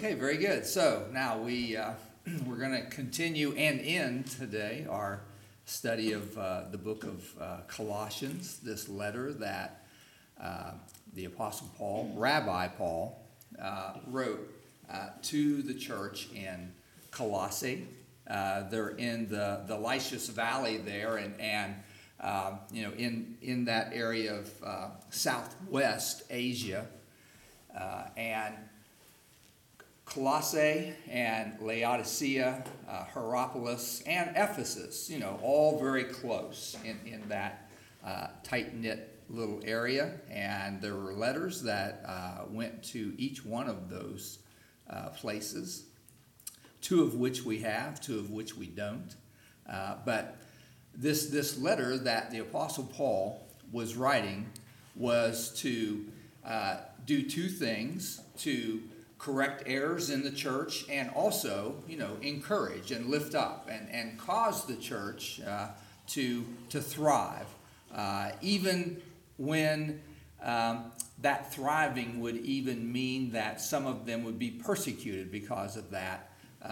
Okay, very good. So now we're going to continue and end today our study of the book of Colossians, this letter that the Apostle Paul, Rabbi Paul, wrote to the church in Colossae. They're in the Lycus Valley there, and in that area of southwest Asia, and Colossae and Laodicea, Hierapolis, and Ephesus, all very close in that tight-knit little area. And there were letters that went to each one of those places, two of which we have, two of which we don't. But this letter that the Apostle Paul was writing was to do two things: to correct errors in the church, and also, encourage and lift up and cause the church to thrive, even when that thriving would even mean that some of them would be persecuted because of that,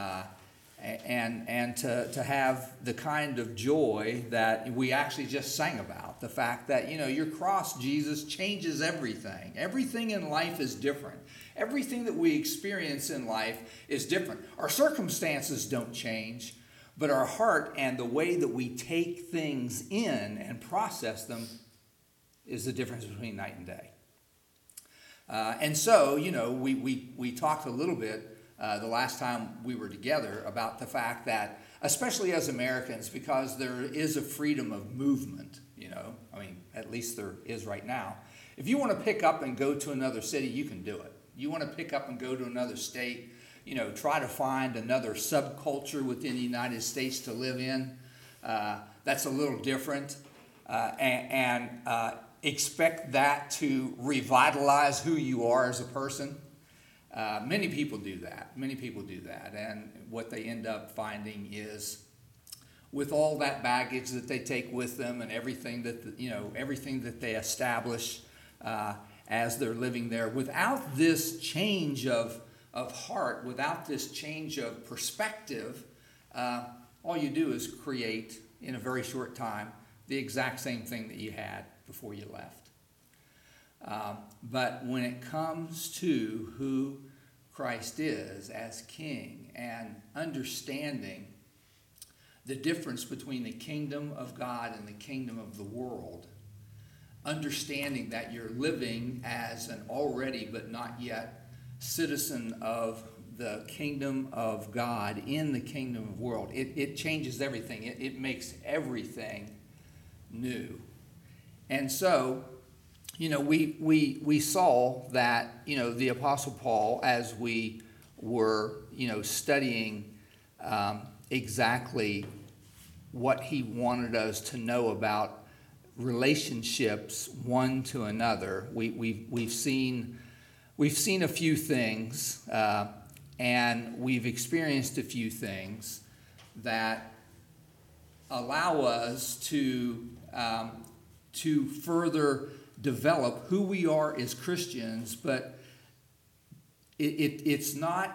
and to have the kind of joy that we actually just sang about, the fact that, your cross, Jesus, changes everything. Everything in life is different. Everything that we experience in life is different. Our circumstances don't change, but our heart and the way that we take things in and process them is the difference between night and day. And so, we talked a little bit the last time we were together about the fact that, especially as Americans, because there is a freedom of movement, at least there is right now. If you want to pick up and go to another city, you can do it. You want to pick up and go to another state, try to find another subculture within the United States to live in. That's a little different. And expect that to revitalize who you are as a person. Many people do that. And what they end up finding is, with all that baggage that they take with them and everything that they establish as they're living there, without this change of heart, without this change of perspective, all you do is create, in a very short time, the exact same thing that you had before you left. But when it comes to who Christ is as King, and understanding the difference between the kingdom of God and the kingdom of the world, understanding that you're living as an already but not yet citizen of the kingdom of God in the kingdom of the world, it changes everything. It makes everything new. And so, we saw that, the Apostle Paul, as we were, studying exactly what he wanted us to know about relationships one to another, we've seen a few things, and we've experienced a few things that allow us to further develop who we are as Christians. But it's not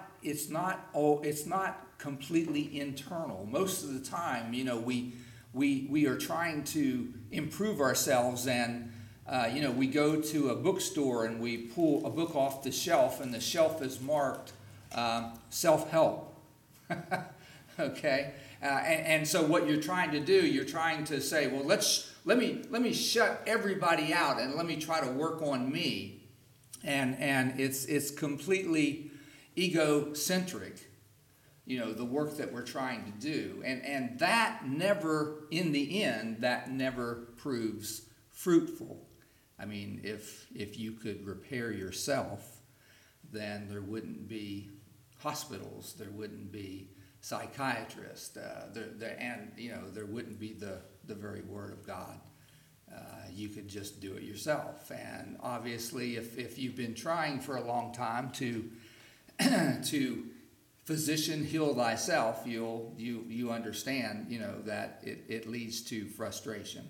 completely internal. Most of the time, we are trying to improve ourselves, and we go to a bookstore and we pull a book off the shelf, and the shelf is marked self-help. Okay, and so what you're trying to do, you're trying to say, well, let me shut everybody out and let me try to work on me, and it's completely egocentric. The work that we're trying to do. And that never, in the end, that never proves fruitful. I mean, if you could repair yourself, then there wouldn't be hospitals, there wouldn't be psychiatrists, and there wouldn't be the very Word of God. You could just do it yourself. And obviously, if you've been trying for a long time to physician, heal thyself, you understand, that it leads to frustration.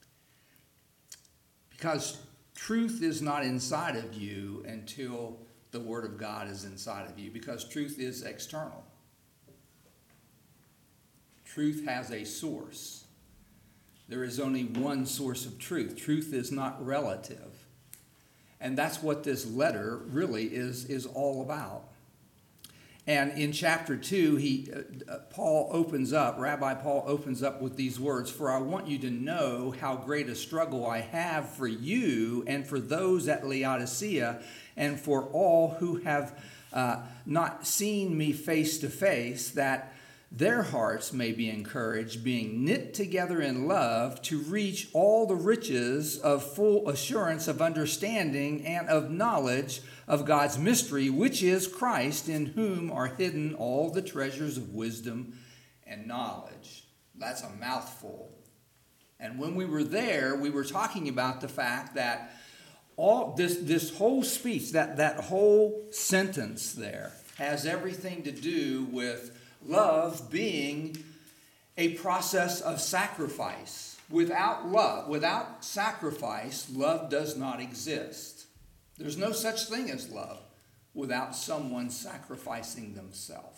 Because truth is not inside of you until the Word of God is inside of you, because truth is external. Truth has a source. There is only one source of truth. Truth is not relative. And that's what this letter really is all about. And in chapter 2, Rabbi Paul opens up with these words, "For I want you to know how great a struggle I have for you and for those at Laodicea and for all who have not seen me face to face, that their hearts may be encouraged, being knit together in love, to reach all the riches of full assurance of understanding and of knowledge of God's mystery, which is Christ, in whom are hidden all the treasures of wisdom and knowledge." That's a mouthful. And when we were there, we were talking about the fact that all this whole speech, that whole sentence there, has everything to do with love being a process of sacrifice. Without love, without sacrifice, love does not exist. There's no such thing as love without someone sacrificing themselves.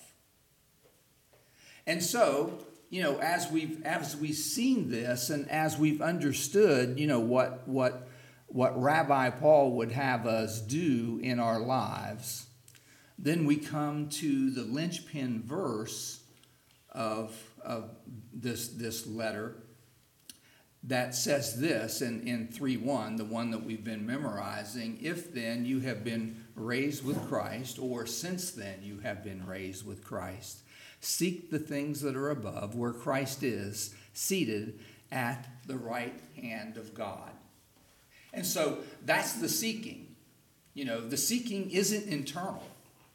And so, as we've seen this and as we've understood, what Rabbi Paul would have us do in our lives, then we come to the linchpin verse of this letter that says this in 3:1, the one that we've been memorizing: "If then you have been raised with Christ, or since then you have been raised with Christ, seek the things that are above, where Christ is, seated at the right hand of God." And so that's the seeking. The seeking isn't internal.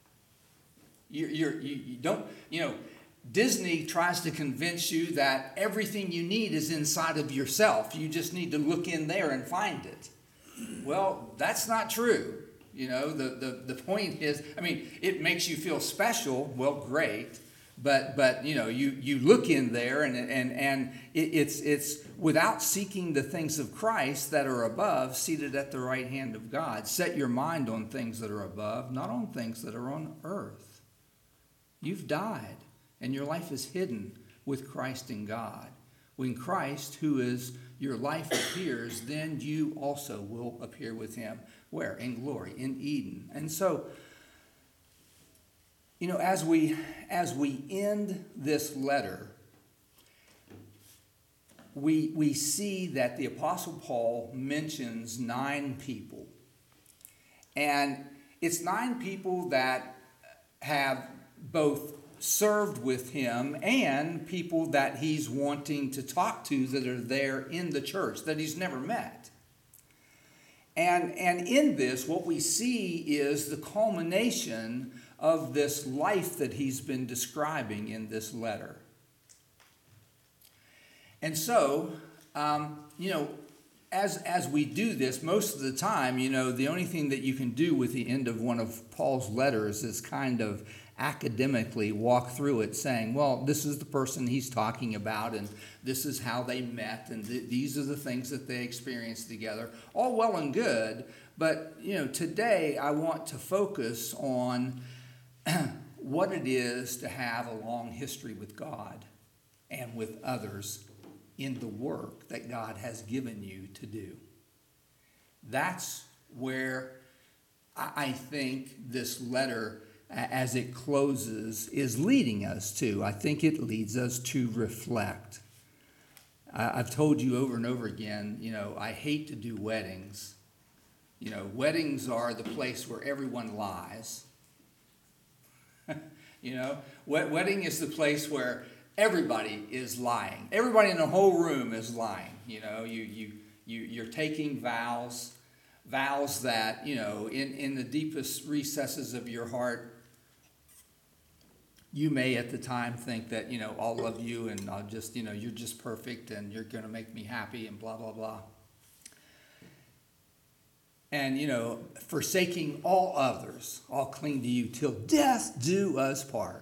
You don't, Disney tries to convince you that everything you need is inside of yourself. You just need to look in there and find it. Well, that's not true. The point is, it makes you feel special. Well, great. But you look in there and it's without seeking the things of Christ that are above, seated at the right hand of God. Set your mind on things that are above, not on things that are on earth. You've died, and your life is hidden with Christ in God. When Christ, who is your life, appears, then you also will appear with him. Where? In glory, in Eden. And so, as we end this letter, we see that the Apostle Paul mentions 9 people. And it's 9 people that have both served with him and people that he's wanting to talk to that are there in the church that he's never met. And in this, what we see is the culmination of this life that he's been describing in this letter. And so, as we do this, most of the time, the only thing that you can do with the end of one of Paul's letters is kind of academically walk through it saying, well, this is the person he's talking about, and this is how they met, and these are the things that they experienced together. All well and good, but today I want to focus on what it is to have a long history with God and with others in the work that God has given you to do. That's where I think this letter, as it closes, is leading us to. I think it leads us to reflect. I've told you over and over again, I hate to do weddings. Weddings are the place where everyone lies. Wedding is the place where everybody is lying. Everybody in the whole room is lying. You're taking vows that, in the deepest recesses of your heart, you may at the time think that, I'll love you and I'll just, you're just perfect and you're going to make me happy and blah, blah, blah. And, forsaking all others, I'll cling to you till death do us part.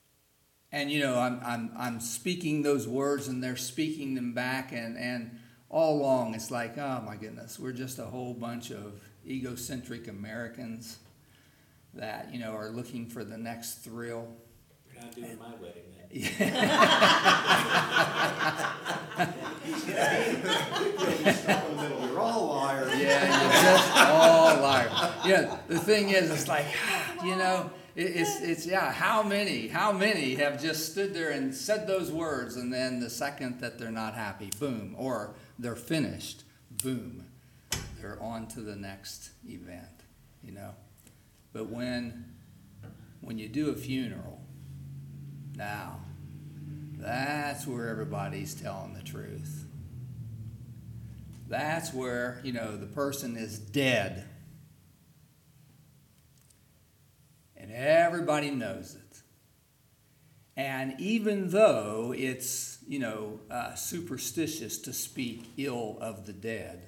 And, I'm speaking those words and they're speaking them back, and all along it's like, oh my goodness, we're just a whole bunch of egocentric Americans that, are looking for the next thrill. You're not doing my wedding then. You're all liars. Yeah, you're just all liars. The thing is, it's like, how many have just stood there and said those words, and then the second that they're not happy, boom, or they're finished, boom, they're on to the next event, But when you do a funeral, now, that's where everybody's telling the truth. That's where, the person is dead. And everybody knows it. And even though it's, superstitious to speak ill of the dead,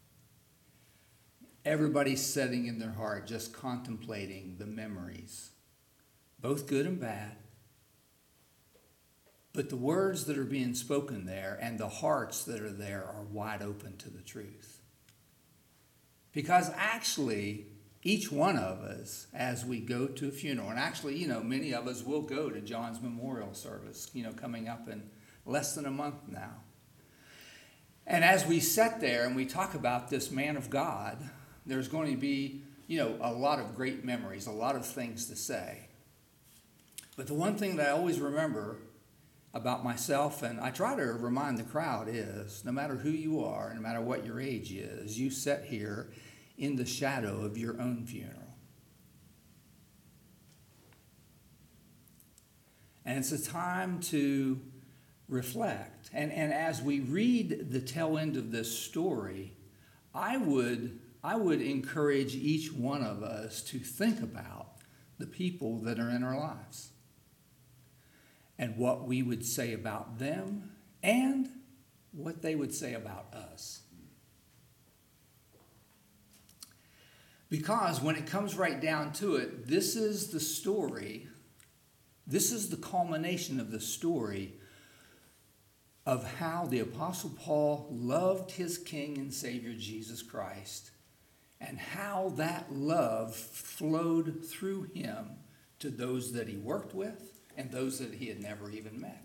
everybody's sitting in their heart just contemplating the memories, both good and bad. But the words that are being spoken there and the hearts that are there are wide open to the truth. Because actually, each one of us, as we go to a funeral, and actually, many of us will go to John's memorial service, coming up in less than a month now. And as we sit there and we talk about this man of God, there's going to be, a lot of great memories, a lot of things to say. But the one thing that I always remember about myself, and I try to remind the crowd, is no matter who you are, no matter what your age is, you sit here in the shadow of your own funeral. And it's a time to reflect. And as we read the tail end of this story, I would encourage each one of us to think about the people that are in our lives and what we would say about them and what they would say about us. Because when it comes right down to it, this is the story, this is the culmination of the story of how the Apostle Paul loved his King and Savior Jesus Christ, and how that love flowed through him to those that he worked with and those that he had never even met.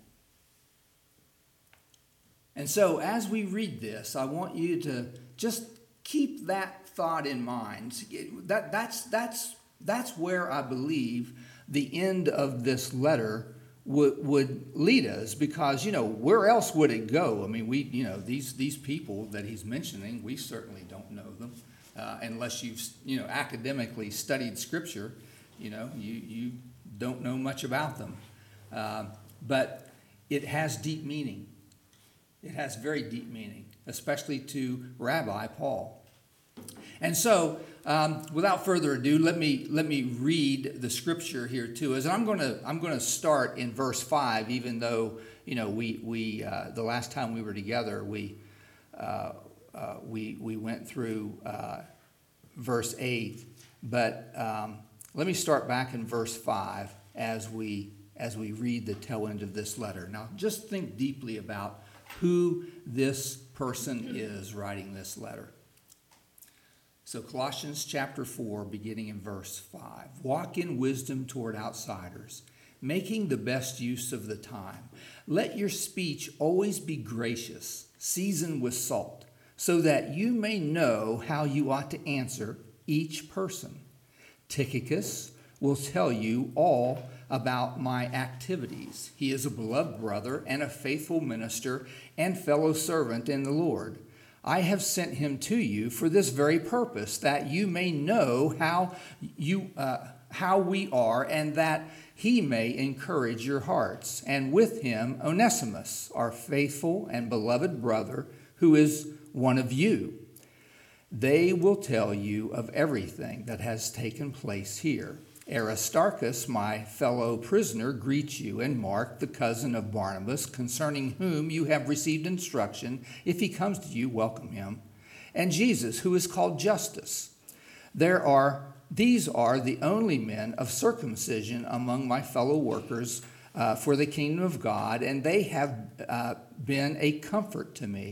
And so as we read this, I want you to just keep that thought in mind. That's where I believe the end of this letter would lead us, because, where else would it go? I mean, these people that he's mentioning, we certainly don't know them, unless you've, academically studied Scripture. You don't know much about them. But it has deep meaning. It has very deep meaning, especially to Rabbi Paul. And so, without further ado, let me read the scripture here too. As I'm going to start in verse 5, even though we the last time we were together we went through verse 8, but let me start back in verse 5 as we read the tail end of this letter. Now, just think deeply about who this person is writing this letter. So Colossians chapter 4, beginning in verse 5. Walk in wisdom toward outsiders, making the best use of the time. Let your speech always be gracious, seasoned with salt, so that you may know how you ought to answer each person. Tychicus will tell you all about my activities. He is a beloved brother and a faithful minister and fellow servant in the Lord. I have sent him to you for this very purpose, that you may know how we are, and that he may encourage your hearts. And with him, Onesimus, our faithful and beloved brother, who is one of you. They will tell you of everything that has taken place here. Aristarchus, my fellow prisoner, greets you, and Mark, the cousin of Barnabas, concerning whom you have received instruction. If he comes to you, welcome him. And Jesus, who is called Justus. These are the only men of circumcision among my fellow workers for the kingdom of God, and they have been a comfort to me.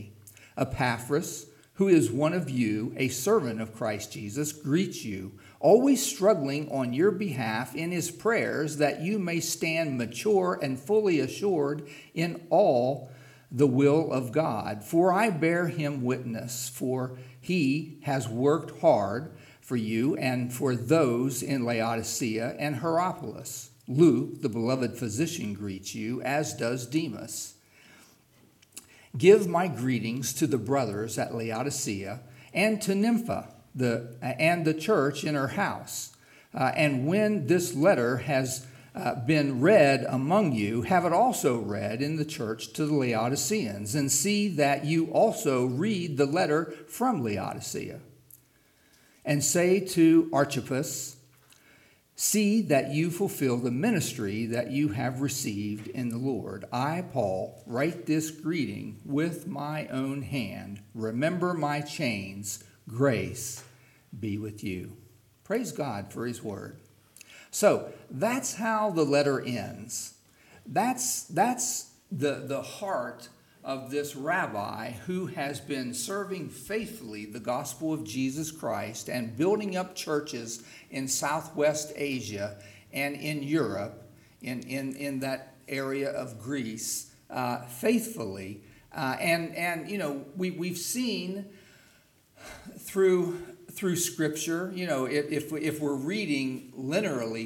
Epaphras, who is one of you, a servant of Christ Jesus, greets you, always struggling on your behalf in his prayers, that you may stand mature and fully assured in all the will of God. For I bear him witness, for he has worked hard for you and for those in Laodicea and Hierapolis. Luke, the beloved physician, greets you, as does Demas. Give my greetings to the brothers at Laodicea and to Nympha and the church in her house. And when this letter has been read among you, have it also read in the church to the Laodiceans, and see that you also read the letter from Laodicea. And say to Archippus, see that you fulfill the ministry that you have received in the Lord. I, Paul, write this greeting with my own hand. Remember my chains. Grace be with you. Praise God for his word. So that's how the letter ends. That's the heart of this rabbi who has been serving faithfully the gospel of Jesus Christ and building up churches in Southwest Asia and in Europe, in that area of Greece, faithfully. And you know, we've seen through Scripture, you know, if we're reading linearly,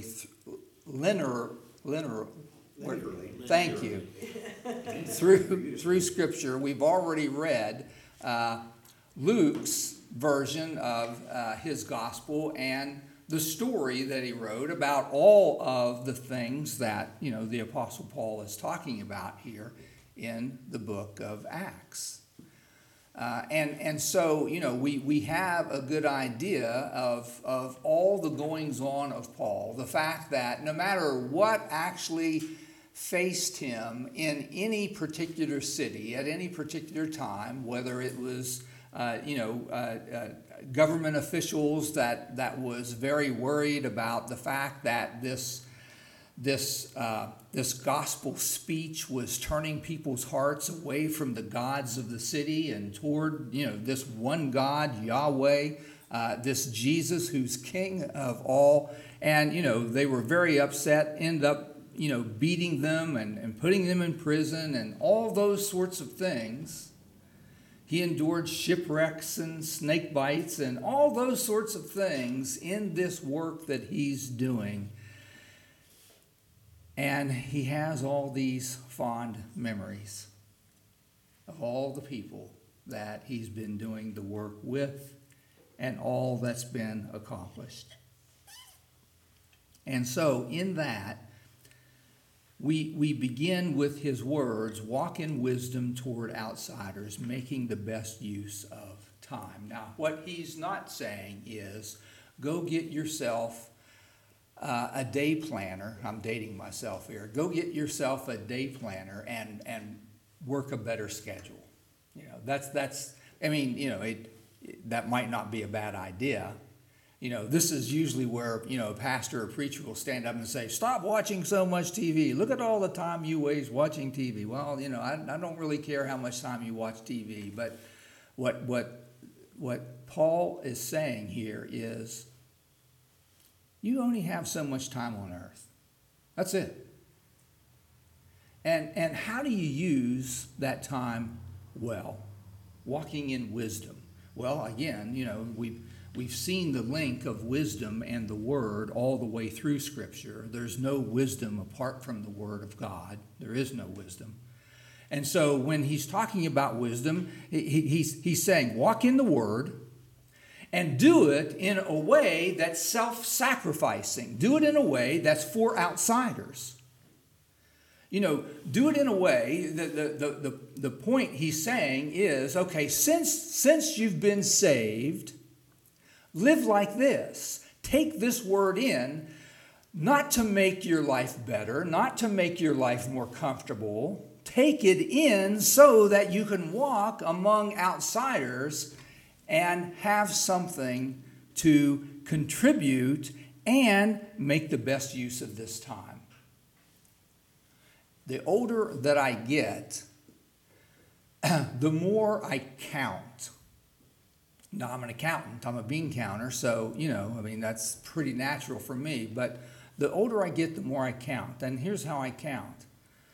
thank you. Through Scripture, we've already read Luke's version of his gospel and the story that he wrote about all of the things that, you know, the Apostle Paul is talking about here in the book of Acts. And so, you know, we have a good idea of all the goings on of Paul. The fact that no matter what actually faced him in any particular city at any particular time, whether it was, government officials that was very worried about the fact that this gospel speech was turning people's hearts away from the gods of the city and toward, you know, this one God, Yahweh, this Jesus who's King of all. And, you know, they were very upset, end up, you know, beating them and putting them in prison and all those sorts of things. He endured shipwrecks and snake bites and all those sorts of things in this work that he's doing. And he has all these fond memories of all the people that he's been doing the work with and all that's been accomplished. And so in that, we begin with his words, walk in wisdom toward outsiders, making the best use of time. Now, what he's not saying is, go get yourself a day planner. I'm dating myself here. Go get yourself a day planner and work a better schedule. You know, that's. I mean, you know, that might not be a bad idea. You know, this is usually where, you know, a pastor or preacher will stand up and say, stop watching so much TV. Look at all the time you waste watching TV. Well, you know, I don't really care how much time you watch TV. But what Paul is saying here is, you only have so much time on earth. That's it. And how do you use that time well? Walking in wisdom. Well, again, you know, we've seen the link of wisdom and the Word all the way through Scripture. There's no wisdom apart from the Word of God. There is no wisdom. And so when he's talking about wisdom, he's saying, walk in the Word, and do it in a way that's self-sacrificing. Do it in a way that's for outsiders. You know, do it in a way, the point he's saying is, okay, since you've been saved, live like this. Take this word in, not to make your life better, not to make your life more comfortable. Take it in so that you can walk among outsiders and have something to contribute and make the best use of this time. The older that I get, the more I count. Now, I'm an accountant, I'm a bean counter, so, that's pretty natural for me. But the older I get, the more I count. And here's how I count.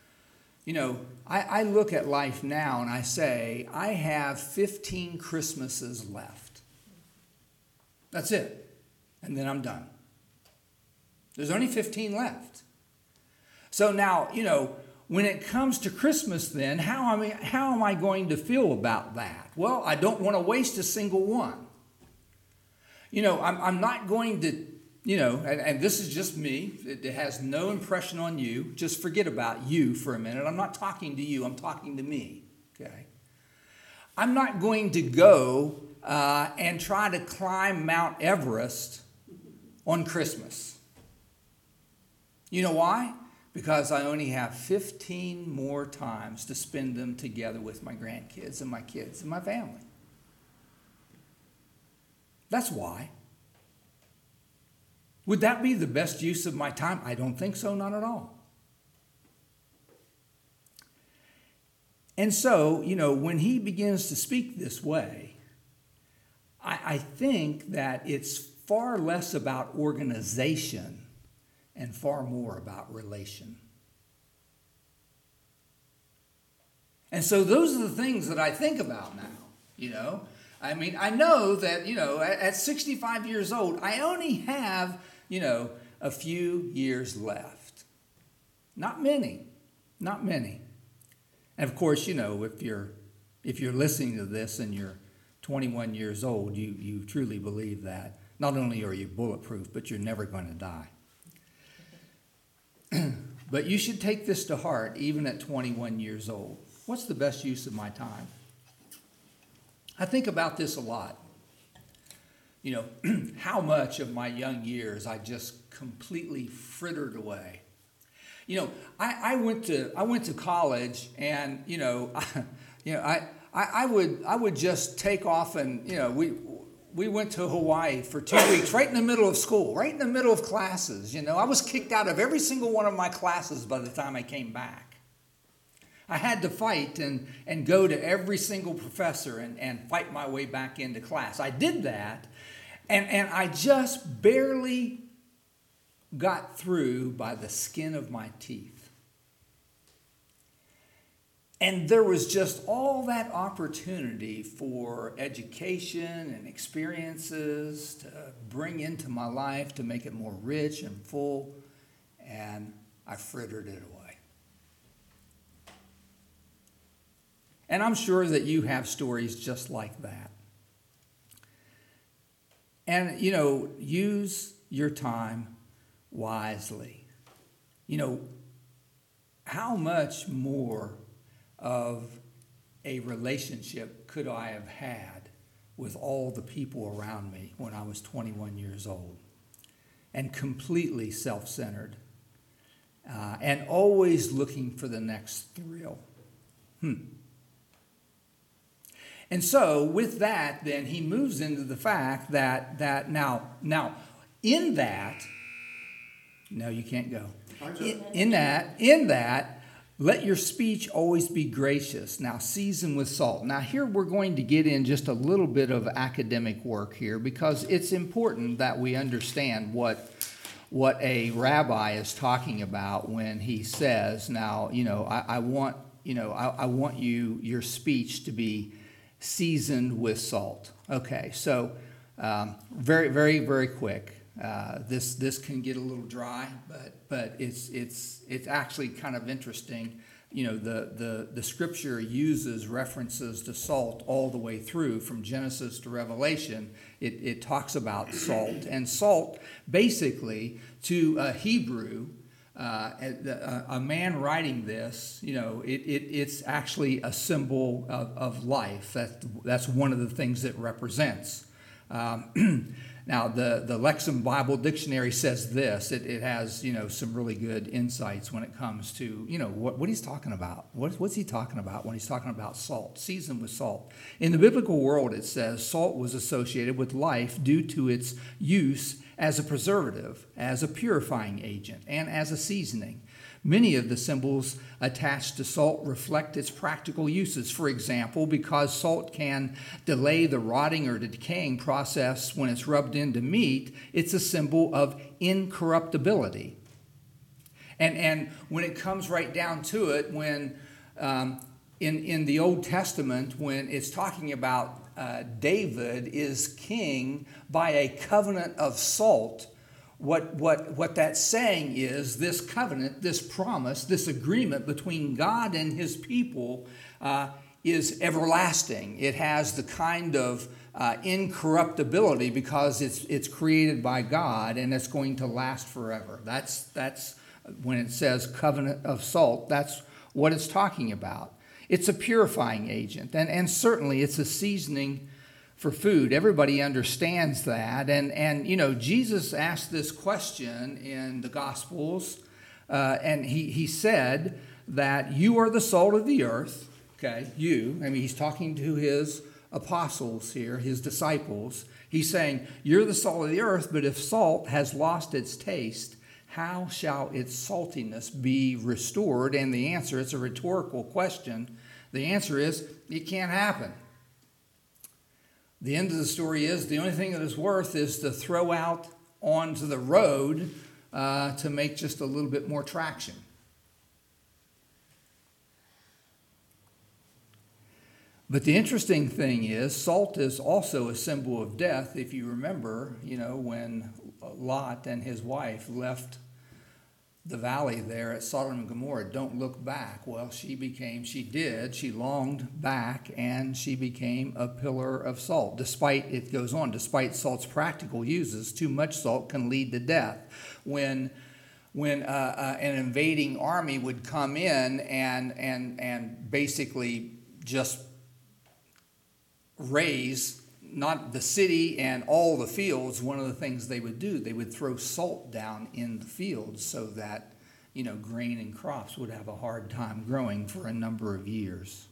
I look at life now and I say, I have 15 Christmases left. That's it. And then I'm done. There's only 15 left. So now, when it comes to Christmas then, how am I going to feel about that? Well, I don't want to waste a single one. I'm not going to, and this is just me. It has no impression on you. Just forget about you for a minute. I'm not talking to you. I'm talking to me, okay? I'm not going to go and try to climb Mount Everest on Christmas. You know why? Because I only have 15 more times to spend them together with my grandkids and my kids and my family. That's why. Would that be the best use of my time? I don't think so, not at all. And so, when he begins to speak this way, I think that it's far less about organization and far more about relation. And so those are the things that I think about now, I know that, at 65 years old, I only have, a few years left. Not many. And of course, if you're listening to this and you're 21 years old, you truly believe that. Not only are you bulletproof, but you're never going to die. But you should take this to heart even at 21 years old. What's the best use of my time? I think about this a lot. How much of my young years I just completely frittered away. I went to college, and I would just take off, and we went to Hawaii for 2 weeks, right in the middle of school, right in the middle of classes. I was kicked out of every single one of my classes by the time I came back. I had to fight and go to every single professor and fight my way back into class. I did that, and I just barely got through by the skin of my teeth. And there was just all that opportunity for education and experiences to bring into my life to make it more rich and full, and I frittered it away. And I'm sure that you have stories just like that. And, use your time wisely. How much more of a relationship could I have had with all the people around me when I was 21 years old? And completely self-centered. And always looking for the next thrill. And so with that, then he moves into the fact that now in that, no, you can't go. In that, let your speech always be gracious. Now, season with salt. Now, here we're going to get in just a little bit of academic work here, because it's important that we understand what a rabbi is talking about when he says, now, I want your speech to be seasoned with salt. Okay, so very, very, very quick. This can get a little dry, but it's actually kind of interesting. The scripture uses references to salt all the way through from Genesis to Revelation. It talks about salt, and salt basically to a Hebrew. A man writing this, it's actually a symbol of life. That's one of the things it represents. Now, the Lexham Bible Dictionary says this. It has, some really good insights when it comes to, what he's talking about. What's he talking about when he's talking about salt, seasoned with salt? In the biblical world, it says salt was associated with life due to its use as a preservative, as a purifying agent, and as a seasoning. Many of the symbols attached to salt reflect its practical uses. For example, because salt can delay the rotting or decaying process when it's rubbed into meat, it's a symbol of incorruptibility. And when it comes right down to it, when in the Old Testament, when it's talking about David is king by a covenant of salt, what that's saying is this covenant, this promise, this agreement between God and his people is everlasting. It has the kind of incorruptibility because it's created by God and it's going to last forever. That's when it says covenant of salt, that's what it's talking about. It's a purifying agent, and certainly it's a seasoning for food. Everybody understands that. And you know, Jesus asked this question in the Gospels, and he said that you are the salt of the earth. Okay, he's talking to his apostles here, his disciples. He's saying, you're the salt of the earth, but if salt has lost its taste, how shall its saltiness be restored? And the answer, it's a rhetorical question. The answer is, it can't happen. The end of the story is, the only thing that is worth is to throw out onto the road to make just a little bit more traction. But the interesting thing is, salt is also a symbol of death. If you remember, when Lot and his wife left the valley there at Sodom and Gomorrah, don't look back. Well, she longed back, and she became a pillar of salt. Despite salt's practical uses, too much salt can lead to death. When an invading army would come in and basically just raise not the city and all the fields, one of the things they would do, they would throw salt down in the fields so that, grain and crops would have a hard time growing for a number of years.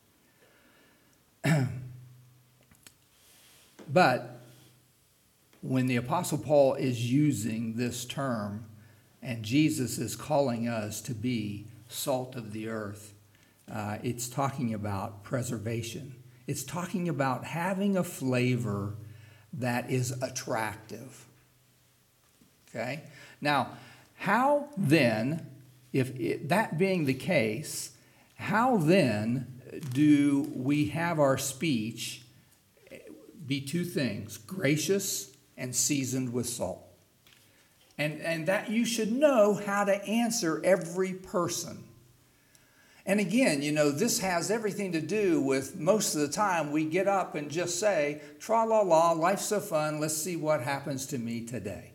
But when the Apostle Paul is using this term, and Jesus is calling us to be salt of the earth, it's talking about preservation. It's talking about having a flavor that is attractive. Okay? Now, how then, that being the case, how then do we have our speech be two things, gracious and seasoned with salt? And that you should know how to answer every person. And again, this has everything to do with most of the time we get up and just say, tra-la-la, life's so fun, let's see what happens to me today.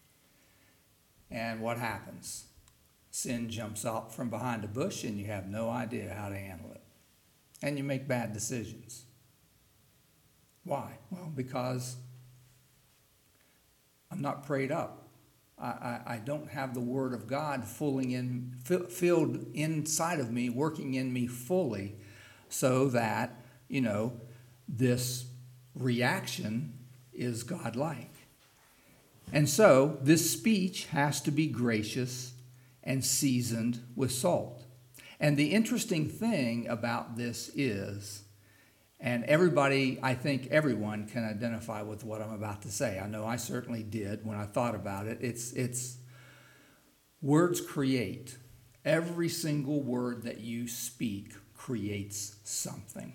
And what happens? Sin jumps out from behind a bush and you have no idea how to handle it. And you make bad decisions. Why? Well, because I'm not prayed up. I don't have the Word of God filled inside of me, working in me fully, so that, this reaction is God-like. And so this speech has to be gracious and seasoned with salt. And the interesting thing about this is, and I think everyone can identify with what I'm about to say. I know I certainly did when I thought about it. It's words create. Every single word that you speak creates something.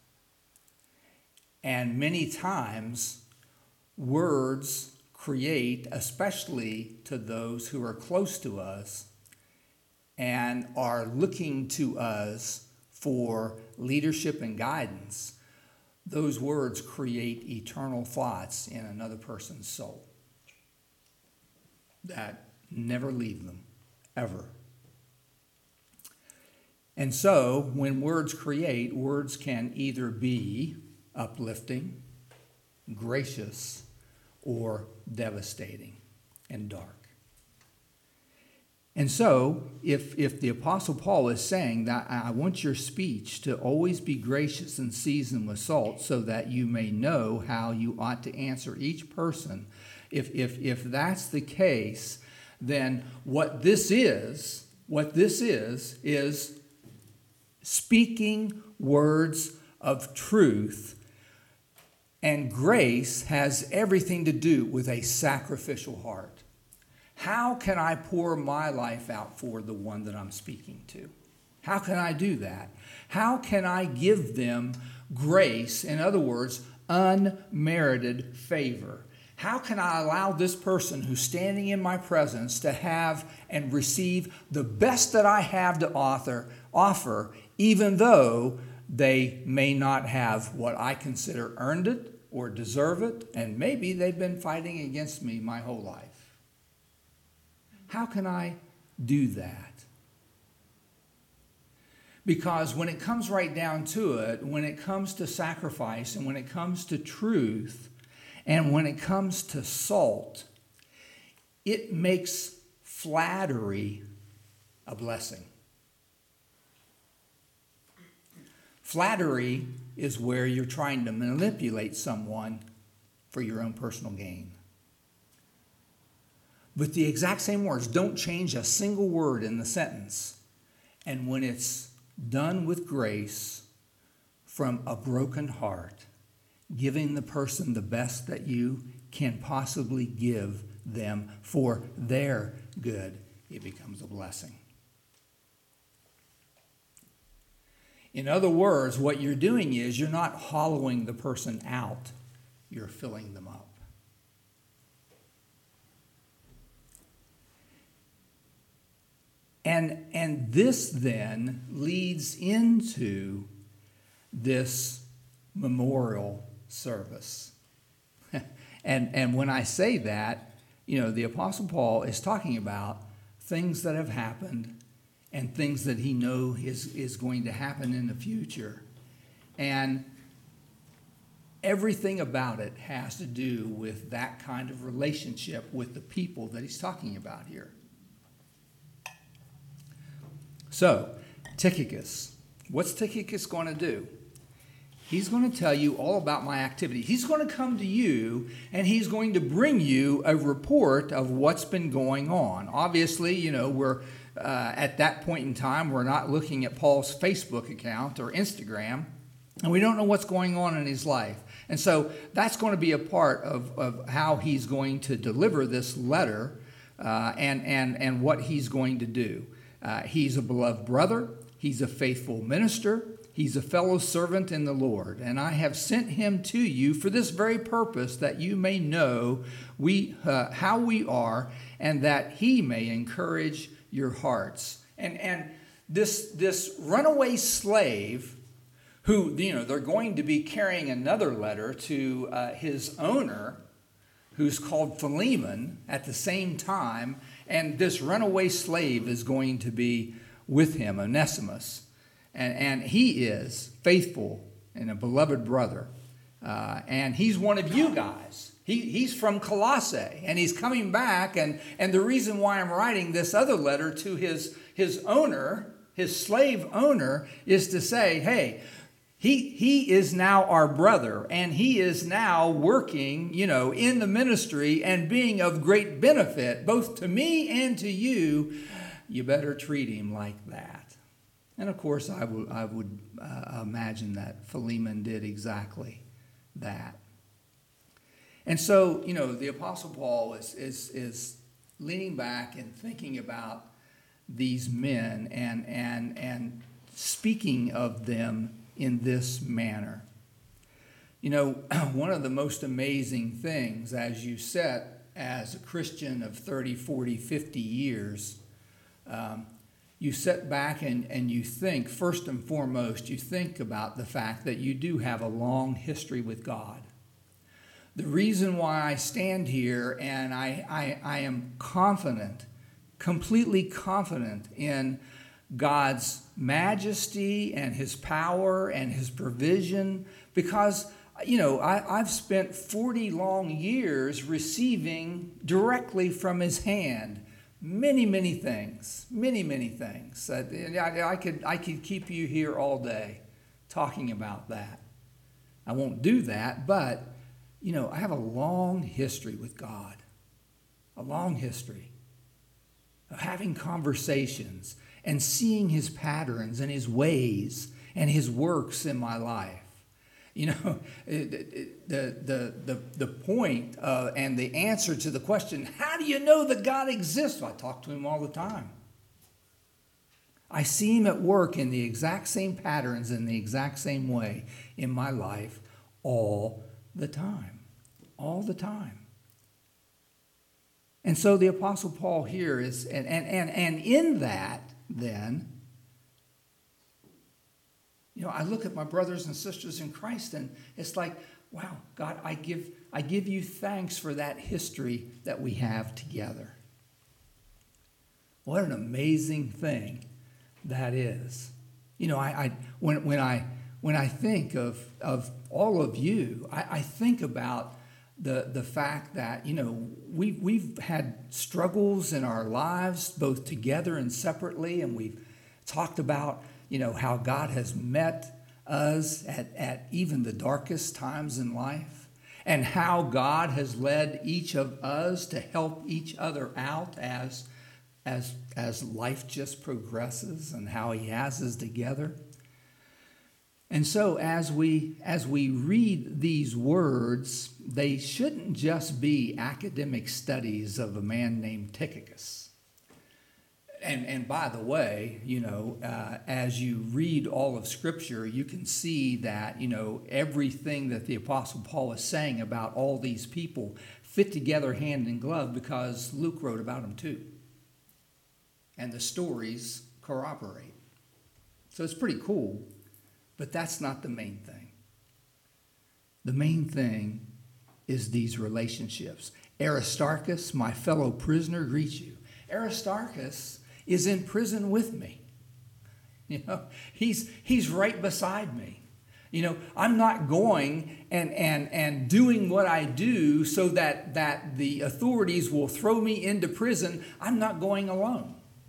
And many times, words create, especially to those who are close to us and are looking to us for leadership and guidance. Those words create eternal thoughts in another person's soul that never leave them, ever. And so, when words create, words can either be uplifting, gracious, or devastating and dark. And so, if the Apostle Paul is saying that I want your speech to always be gracious and seasoned with salt so that you may know how you ought to answer each person, if that's the case, then what this is what this is speaking words of truth. And grace has everything to do with a sacrificial heart. How can I pour my life out for the one that I'm speaking to? How can I do that? How can I give them grace? In other words, unmerited favor. How can I allow this person who's standing in my presence to have and receive the best that I have to offer, even though they may not have what I consider earned it or deserve it, and maybe they've been fighting against me my whole life? How can I do that? Because when it comes right down to it, when it comes to sacrifice and when it comes to truth and when it comes to salt, it makes flattery a blessing. Flattery is where you're trying to manipulate someone for your own personal gain. But the exact same words, don't change a single word in the sentence. And when it's done with grace from a broken heart, giving the person the best that you can possibly give them for their good, it becomes a blessing. In other words, what you're doing is you're not hollowing the person out, you're filling them up. And this then leads into this memorial service. And when I say that, the Apostle Paul is talking about things that have happened and things that he knows is going to happen in the future. And everything about it has to do with that kind of relationship with the people that he's talking about here. So, Tychicus. What's Tychicus going to do? He's going to tell you all about my activity. He's going to come to you and he's going to bring you a report of what's been going on. Obviously, we're at that point in time, we're not looking at Paul's Facebook account or Instagram, and we don't know what's going on in his life. And so that's going to be a part of how he's going to deliver this letter and what he's going to do. He's a beloved brother. He's a faithful minister. He's a fellow servant in the Lord. And I have sent him to you for this very purpose, that you may know how we are, and that he may encourage your hearts. And this runaway slave, who, they're going to be carrying another letter to his owner, who's called Philemon, at the same time. And this runaway slave is going to be with him, Onesimus. And he is faithful and a beloved brother. And he's one of you guys. He's from Colossae, and he's coming back. And the reason why I'm writing this other letter to his owner, his slave owner, is to say, hey, he is now our brother, and he is now working, in the ministry and being of great benefit, both to me and to you. You better treat him like that. And of course, I would imagine that Philemon did exactly that. And so, the Apostle Paul is leaning back and thinking about these men and speaking of them in this manner. One of the most amazing things as you set as a Christian of 30, 40, 50 years, you sit back and you think, first and foremost, you think about the fact that you do have a long history with God. The reason why I stand here and I am confident, completely confident in God's majesty and his power and his provision, because, I've spent 40 long years receiving directly from his hand many, many things. I could keep you here all day talking about that. I won't do that, but, I have a long history with God, a long history. having conversations and seeing his patterns and his ways and his works in my life. You know, the point and the answer to the question, how do you know that God exists? Well, I talk to him all the time. I see him at work in the exact same patterns in the exact same way in my life all the time. All the time. And so the Apostle Paul here is, and in that, then, you know, I look at my brothers and sisters in Christ, and it's like, wow, God, I give you thanks for that history that we have together. What an amazing thing that is. You know, when I think of all of you, I think about the fact that, you know, we've had struggles in our lives, both together and separately, and we've talked about, you know, how God has met us at even the darkest times in life, and how God has led each of us to help each other out as life just progresses, and how he has us together. And so as we read these words, they shouldn't just be academic studies of a man named Tychicus. And by the way, you know, as you read all of Scripture, you can see that, you know, everything that the Apostle Paul is saying about all these people fit together hand in glove, because Luke wrote about them too. And the stories corroborate. So it's pretty cool. But that's not the main thing. The main thing is these relationships. Aristarchus, my fellow prisoner, greets you. Aristarchus is in prison with me. You know, he's right beside me. You know, I'm not going and doing what I do so that the authorities will throw me into prison. I'm not going alone.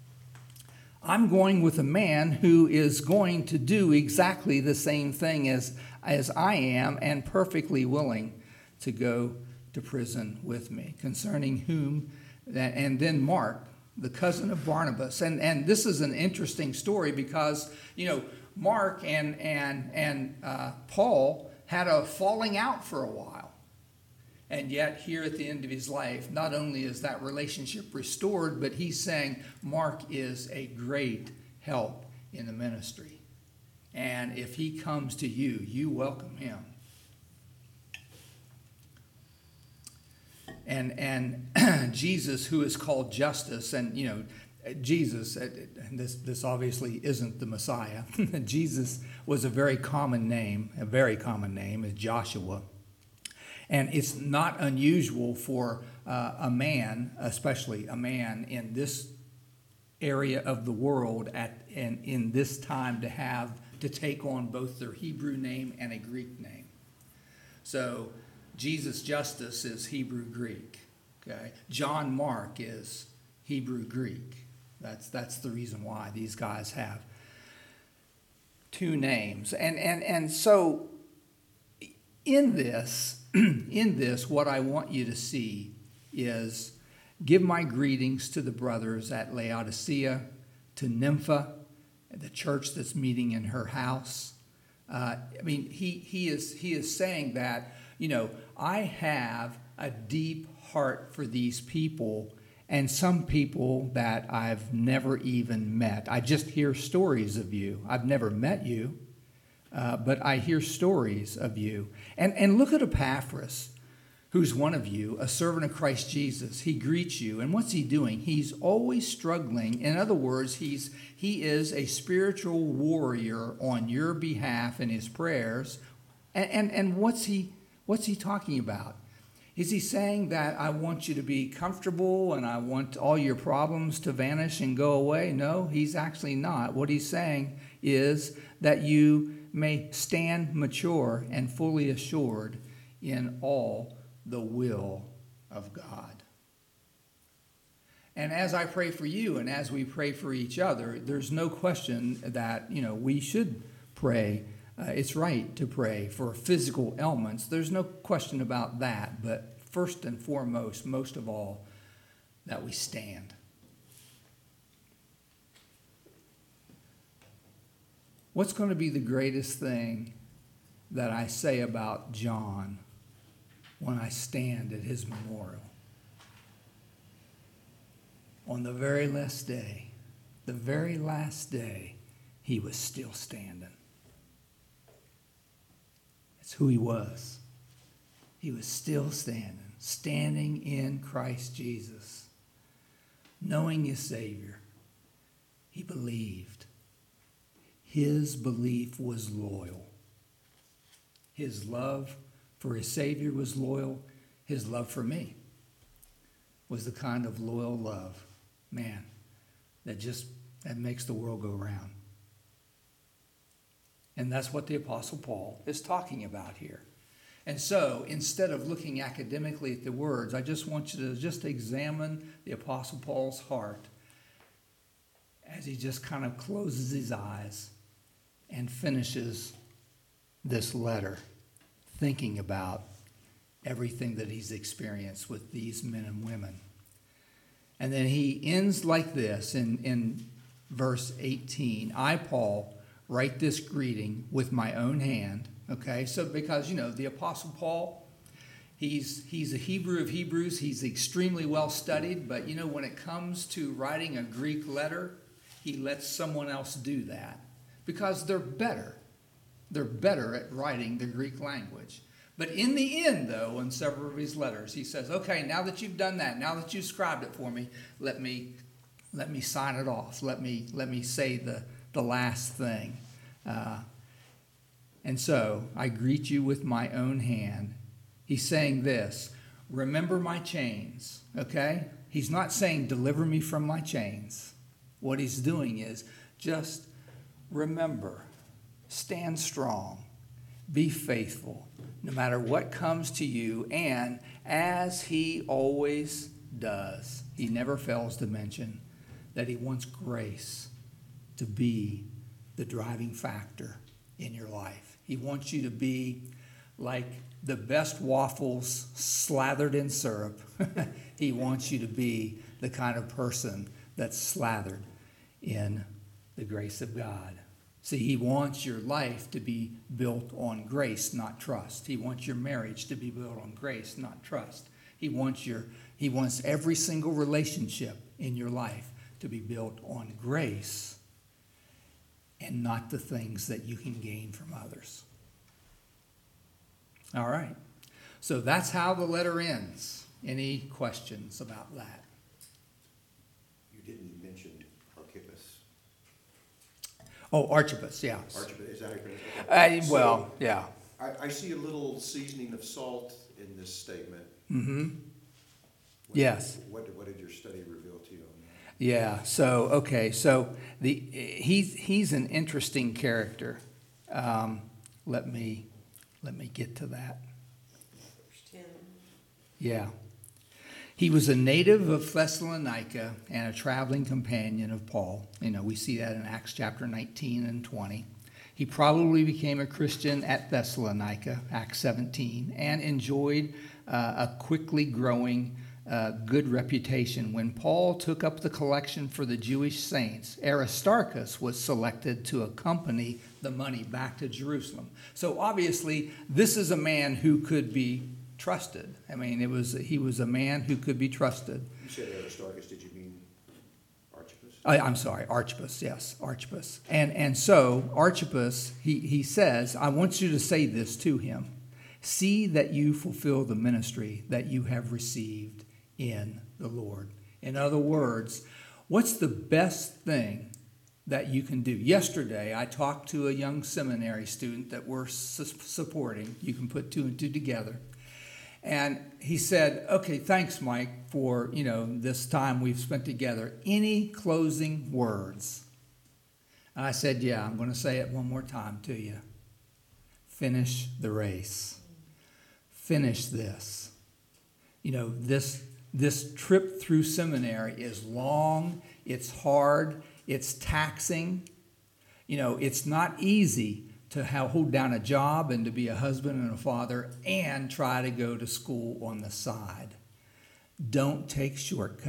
I'm going with a man who is going to do exactly the same thing as I am, and perfectly willing to go to prison with me, concerning whom, and then Mark, the cousin of Barnabas. And this is an interesting story, because, you know, Mark and Paul had a falling out for a while. And yet here at the end of his life, not only is that relationship restored, but he's saying Mark is a great help in the ministry. And if he comes to you, you welcome him. And Jesus, who is called Justus, and, you know, Jesus, this obviously isn't the Messiah. Jesus was a very common name is Joshua. And it's not unusual for a man, especially a man in this area of the world and in this time, to take on both their Hebrew name and a Greek name. So Jesus Justus is Hebrew Greek. Okay, John Mark is Hebrew Greek. That's the reason why these guys have two names. And so in this, what I want you to see is, give my greetings to the brothers at Laodicea, to Nympha, the church that's meeting in her house. I mean, he is saying that, you know, I have a deep heart for these people, and some people that I've never even met. I just hear stories of you. I've never met you. But I hear stories of you. And look at Epaphras, who's one of you, a servant of Christ Jesus. He greets you. And what's he doing? He's always struggling. In other words, he is a spiritual warrior on your behalf in his prayers. And what's he talking about? Is he saying that I want you to be comfortable and I want all your problems to vanish and go away? No, he's actually not. What he's saying is that you may stand mature and fully assured in all the will of God. And as I pray for you and as we pray for each other, there's no question that, you know, we should pray. It's right to pray for physical ailments. There's no question about that. But first and foremost, most of all, that we stand. What's going to be the greatest thing that I say about John when I stand at his memorial? On the very last day, he was still standing. It's who he was. He was still standing in Christ Jesus, knowing his Savior. He believed. His belief was loyal. His love for his Savior was loyal. His love for me was the kind of loyal love, man, that makes the world go round. And that's what the Apostle Paul is talking about here. And so, instead of looking academically at the words, I just want you to just examine the Apostle Paul's heart as he just kind of closes his eyes and finishes this letter, thinking about everything that he's experienced with these men and women. And then he ends like this in verse 18. I, Paul, write this greeting with my own hand. Okay, so because, the Apostle Paul, he's a Hebrew of Hebrews. He's extremely well studied. But, when it comes to writing a Greek letter, he lets someone else do that because they're better. They're better at writing the Greek language. But in the end, though, in several of his letters, he says, okay, now that you've done that, now that you've scribed it for me, let me sign it off. Let me say the last thing. And so I greet you with my own hand. He's saying this, remember my chains, okay? He's not saying deliver me from my chains. What he's doing is just remember, stand strong, be faithful, no matter what comes to you. And as he always does, he never fails to mention that he wants grace to be the driving factor in your life. He wants you to be like the best waffles slathered in syrup. He wants you to be the kind of person that's slathered in the grace of God. See, he wants your life to be built on grace, not trust. He wants your marriage to be built on grace, not trust. He wants every single relationship in your life to be built on grace and not the things that you can gain from others. All right. So that's how the letter ends. Any questions about that? You didn't mention Archippus. Oh, Archippus, yeah. Archippus, is that how you pronounce it? Well, yeah. I see a little seasoning of salt in this statement. Mm-hmm. Yes. What did your study reveal to you on that? Yeah. So okay. So he's an interesting character. Let me get to that. Verse 10. Yeah. He was a native of Thessalonica and a traveling companion of Paul. We see that in Acts chapter 19 and 20. He probably became a Christian at Thessalonica, Acts 17, and enjoyed a quickly growing good reputation. When Paul took up the collection for the Jewish saints, Aristarchus was selected to accompany the money back to Jerusalem. So obviously, this is a man who could be trusted. I mean, he was a man who could be trusted. You said Aristarchus, did you mean Archippus? I'm sorry, Archippus, yes, Archippus. And so Archippus, he says, I want you to say this to him. See that you fulfill the ministry that you have received in the Lord. In other words, what's the best thing that you can do? Yesterday, I talked to a young seminary student that we're supporting. You can put two and two together. And he said, okay, thanks, Mike, for, this time we've spent together. Any closing words? And I said, yeah, I'm going to say it one more time to you. Finish the race. Finish this. This trip through seminary is long, it's hard, it's taxing. It's not easy to hold down a job and to be a husband and a father and try to go to school on the side. Don't take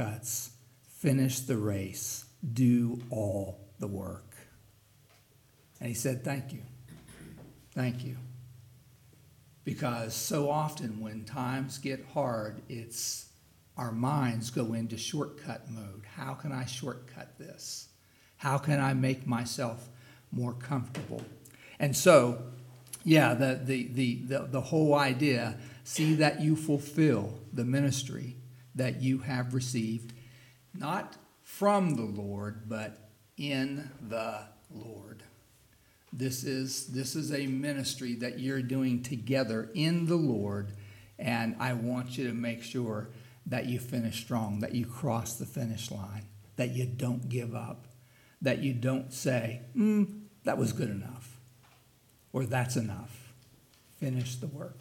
shortcuts. Finish the race. Do all the work. And he said, thank you. Thank you. Because so often when times get hard, it's our minds go into shortcut mode. How can I shortcut this? How can I make myself more comfortable? And so, yeah, the whole idea, see that you fulfill the ministry that you have received, not from the Lord, but in the Lord. This is a ministry that you're doing together in the Lord, and I want you to make sure that you finish strong, that you cross the finish line, that you don't give up, that you don't say, that was good enough, or that's enough. Finish the work.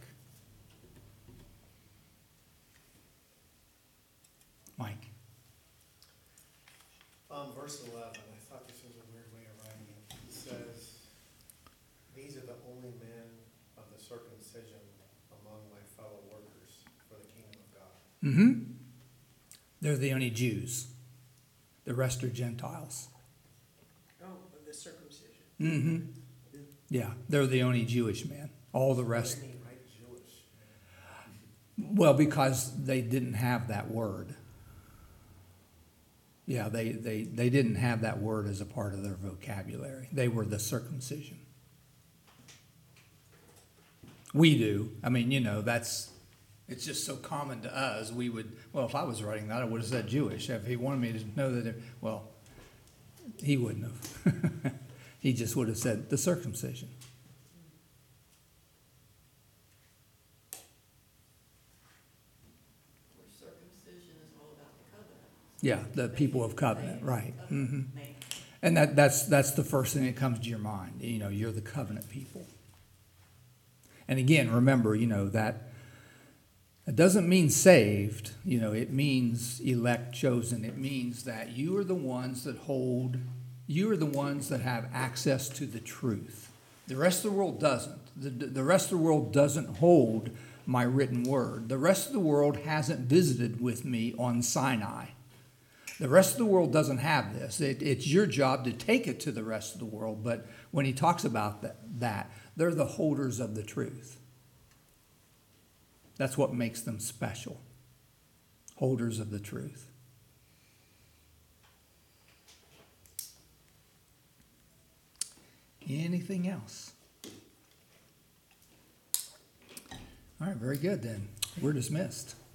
Mike. Verse 11, I thought this was a weird way of writing it. It says, these are the only men of the circumcision among my fellow workers for the kingdom of God. Mm-hmm. They're the only Jews. The rest are Gentiles. Oh, of the circumcision. Mm-hmm. Yeah, they're the only Jewish men. All the rest. What do you mean, right? Jewish. Well, because they didn't have that word. Yeah, they didn't have that word as a part of their vocabulary. They were the circumcision. We do. I mean, it's just so common to us. We would, well, if I was writing that, I would have said Jewish. If he wanted me to know that, he wouldn't have. He just would have said the circumcision. Circumcision is all about the covenant. Yeah, the people of covenant, right. Mm-hmm. Man. And that's the first thing that comes to your mind. You're the covenant people. And again, remember, that it doesn't mean saved. It means elect, chosen. It means that you are the ones that have access to the truth. The rest of the world doesn't. The rest of the world doesn't hold my written word. The rest of the world hasn't visited with me on Sinai. The rest of the world doesn't have this. It's your job to take it to the rest of the world. But when he talks about that, they're the holders of the truth. That's what makes them special. Holders of the truth. Anything else? All right, very good then. We're dismissed.